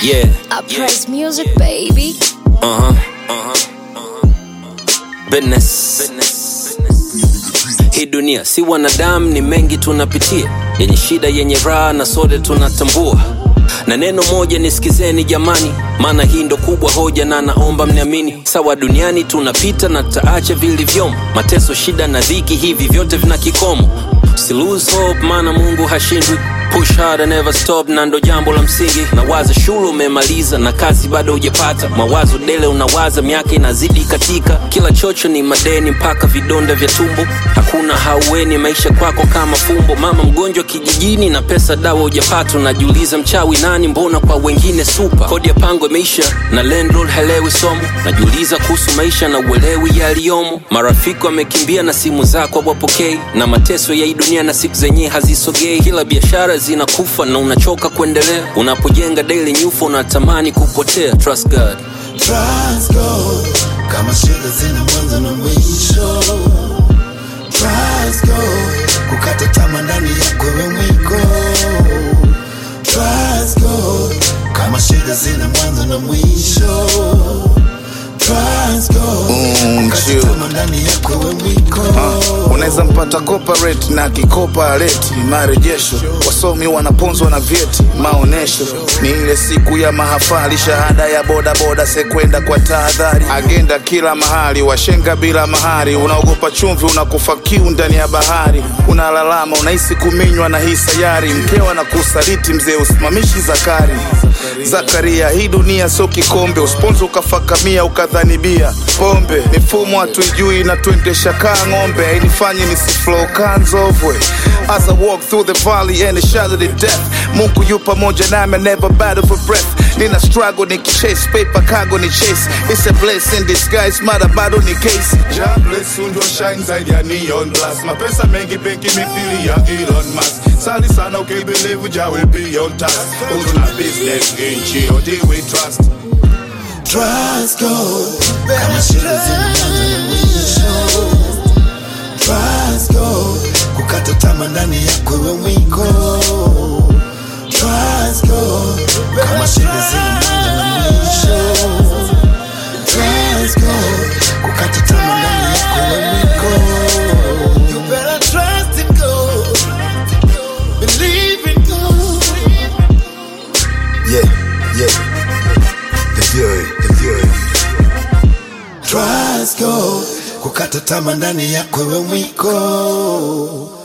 Yeah. I praise music, baby. Business. Hii dunia si wanadamu, ni mengi tunapitia, yenye shida yenye raha na sote tunatambua. Na neno moja nisikizeni jamani, maana hii ndo kubwa hoja na naomba mniamini. Sawa duniani tunapita na tutaacha vilivyomo, mateso, shida na dhiki, hivi vyote vina kikomo. Si lose hope, maana Mungu hashindwi. Push hard and never stop, na ndo jambo la msingi. Nawaza shule umemaliza na kazi bado hujapata, mawazo dele unawaza miaka inazidi katika. Kila chocho ni madeni mpaka vidonda vya tumbo, hakuna haueni maisha kwako kama fumbo. Mama mgonjwa kijijini na pesa dawa hujapata, unajiuliza mchawi nani, mbona kwa wengine super. Kodi ya pango imeisha na landlord helewi somo, najiuliza kuhusu maisha na uelewi yaliyomo. Marafiki wamekimbia na simu zako wapokei, na mateso ya hii dunia na siku zenyewe hazisogei. Kila biashara zinakufa na unachoka kuendelea, unapojenga daily nyufa unatamani kupotea. Trust God, trust God, kama shida zina mwanzo na mwisho. Trust God, kukata tamaa ndani yako wewe mwiko. Trust God, kama shida zina mwanzo na mwisho. Trust God, kukata tamaa ndani yako wewe mwiko. Unaweza mpata corporate na kikopa leti marejesho, wasomi wanaponzwa na vyeti maonesho. Ni ile siku ya mahafali, shahada ya boda boda sekwenda kwa tahadhari. Agenda kila mahali, washenga bila mahari. Unaogopa chumvi, unakufa kiu ndani ya bahari. Unalalama, unahisi kuminywa na hii sayari. Mkewa na kusaliti mzee, usimamishi zakari. Zakaria, hii dunia sio kikombe, usponzo ukafakamia ukadhani bia pombe. Mifumo hatuijui na tuendesha kaa ng'ombe, hainifanyi nisiflow kanzovwe. As I walk through the valley and the shadow of death, Mungu yu pamoja nami, never battle for breath. Nina struggle nikichase paper, cargo ni chase. It's a blessing in disguise, mara bado ni case. Ja bless undo shine zaidi ya neon glass. Mapesa mengi benki mithili ya Elon Musk. Sali sana ukibelieve ja will be on task. Undo na business inchi odi we trust. Trust God, kama shida zina mwanzo na mwisho. Trust God, kukata tamaa ndani yako wewe mwiko. Trust God, kama shida zina mwanzo na mwisho. Trust God, kukata tamaa ndani yako wewe mwiko. You better trust in God, believe in God. Yeah. The theory. Trust God, kukata tamaa ndani yako wewe mwiko.